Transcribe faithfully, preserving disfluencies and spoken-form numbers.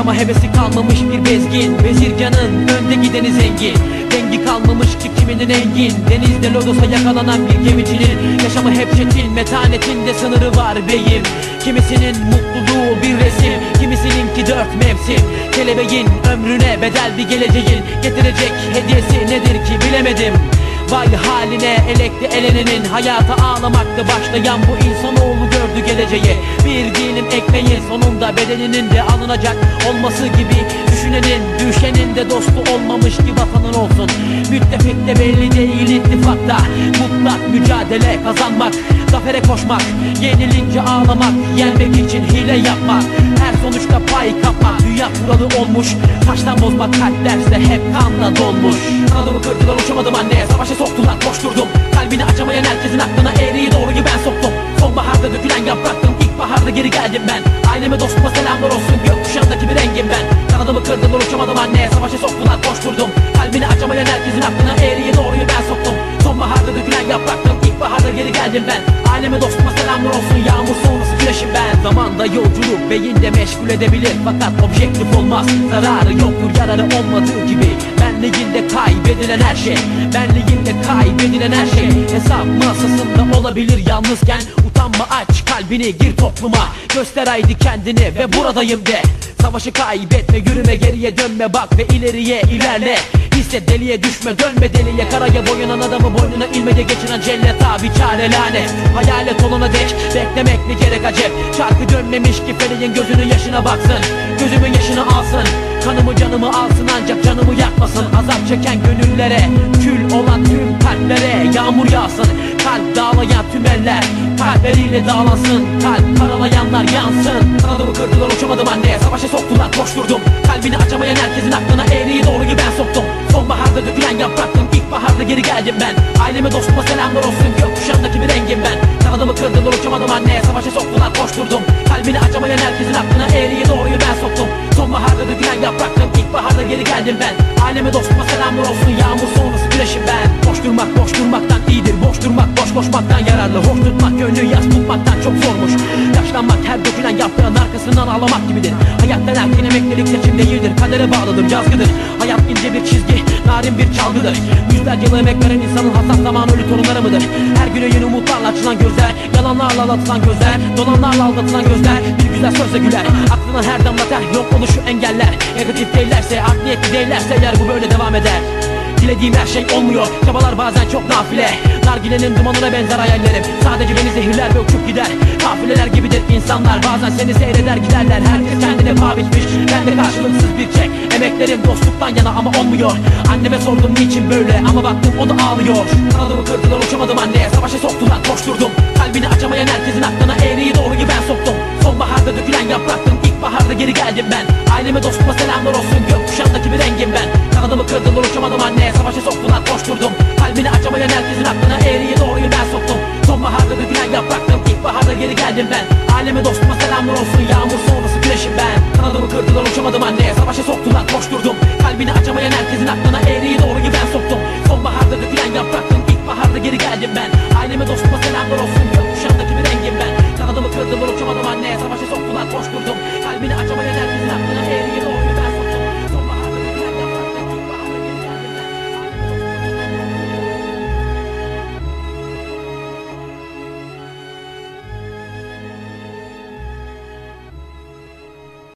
Yaşama hevesi kalmamış bir bezgin, Vezirgan'ın önde gideni zengin. Dengi kalmamış ki kiminin engin, denizde lodosa yakalanan bir gemicinin yaşamı hep çetin, metanetinde sınırı var beyim. Kimisinin mutluluğu bir resim, kimisininki dört mevsim. Kelebeğin ömrüne bedel bir geleceğin getirecek hediyesi nedir ki bilemedim. Vay haline elekte elenenin, hayata ağlamakta başlayan bu insanoğlu gördü geleceği. Bir dilim ekmeğin sonunda bedeninin de alınacak olması gibi, düşünenin düşenin de dostu olmamış ki vatanın olsun. Müttefik de belli değil ittifakta, mutlak mücadele kazanmak, zafere koşmak, yenilince ağlamak, yenmek için hile yapmak, her sonuçta pay kapmak. Dünya kuralı olmuş, taştan bozmak kalp derse hep kanla dolmuş. Kanadımı kırdılar, uçamadım anneye, savaşa soktular, koşturdum. Kalbini açamayan herkesin aklına eğriyi doğruyu ben soktum. Sonbaharda dökülen yapraktım, ilkbaharda geri geldim ben. Aileme dostuma selamlar olsun, gökkuşağındaki bir rengim ben. Kanadımı kırdılar, uçamadım anneye, savaşa soktular, koşturdum. Kalbini açamayan herkesin aklına eğriyi doğruyu ben soktum. Sonbaharda dökülen yapraktım, ilkbaharda geri geldim ben. Aileme dostuma selamlar olsun, yağmur sonrası güneşim ben. Zamanda yolculuk beyinde meşgul edebilir, fakat objektif olmaz. Zararı yoktur yararı olmadığı gibi. Benliğinde kaybedilen her şey, benliğinde kaybedilen her şey hesap masasında olabilir yalnızken. Utanma, aç kalbini, gir topluma, göster haydi kendini ve buradayım de. Savaşı kaybetme, yürüme, geriye dönme, bak ve ileriye ilerle. Hisset, deliye düşme, dönme deliye. Karaya boyanan adamı boynuna ilmece geçiren cellet abi çare lanet. Hayalet olana dek beklemek ne gerek acep. Şarkı dönmemiş ki feleğin gözünün yaşına baksın, gözümün yaşını alsın. Kanımı canımı alsın ancak canımı yakmasın. Azap çeken gönüllere, kül olan tüm kalplere yağmur yağsın. Kalp dağlayan tüm eller kalpleriyle dağlansın. Kalp karalayanlar yansın. Kanadımı kırdılar, uçamadım anneye, savaşa soktular, koşturdum. Kalbini açamayan herkesin aklına eğriyi doğruyu ben soktum. Sonbaharda dökülen yapraktım, ilkbaharda geri geldim ben. Aileme dostuma selamlar olsun, gökkuşağındaki bir rengim ben. Kanadımı kırdılar, uçamadım anneye, savaşa soktular, koşturdum. Kalbini açamayan herkesin aklına eğriyi doğruyu ben soktum. Sonbaharda dökülen yapraktım, ilkbaharda geri geldim ben. Aileme dostuma selamlar olsun, yağmur sonrası güneşim ben. Boş durmak boş durmaktan iyidir, boş durmak boş koşmaktan yararlı. Hoş tutmak gönlü yas tutmaktan çok zormuş. Yaşlanmak her dökülen yaprağın arkasından ağlamak gibidir. Hayattan erken emeklilik seçim değildir, kadere bağlıdır, yazgıdır. Hayat ince bir çizgi, narin bir çalgıdır. Yüzlerce yıl emek veren insanın hasat zamanı ölü torunları mıdır? Her güne yeni umutlarla açılan gözler, yalanlarla aldatılan gözler, dolanlarla aldatılan gözler bir güzel sözle güler. Aklına her damla ter, yok oluşu engeller. Negatif değillerse, art niyetli değillerse eğer bu böyle devam eder. Dilediğim her şey olmuyor, çabalar bazen çok nafile. Nargilenin dumanına benzer hayallerim, sadece beni zehirler ve uçup gider. Kafileler gibidir insanlar, bazen seni seyreder giderler. Herkes kendine paha biçmiş, ben de karşılıksız bir çek. Emeklerim dostluktan yana ama olmuyor. Anneme sordum niçin böyle, ama baktım o da ağlıyor. Kanadımı kırdılar, uçamadım anneye, savaşa soktular, koşturdum. Kalbini açamayan herkesin aklına eğriyi doğruyu ben soktum. Sonbaharda dökülen yapraktım, ilkbaharda geri geldim ben. Aileme dostuma selamlar olsun, gökkuşağındaki bir rengim ben. Kanadımı kırdılar, uçamadım anneye, savaşa soktular, koşturdum. Kalbini açamayan herkesin aklına eğriyi doğruyu ben soktum. Sonbaharda dökülen yapraktım, ilkbaharda geri geldim ben. Aileme dostuma selamlar olsun, yağmur sonrası güneşim ben. Kanadımı kırdılar, uçamadım anneye, savaşa soktular, koşturdum. Kalbini açamayan herkesin aklına eğriyi doğruyu ben soktum. Sonbaharda dökülen yapraktım, ilkbaharda geri geldim ben. Aileme dostuma selamlar olsun,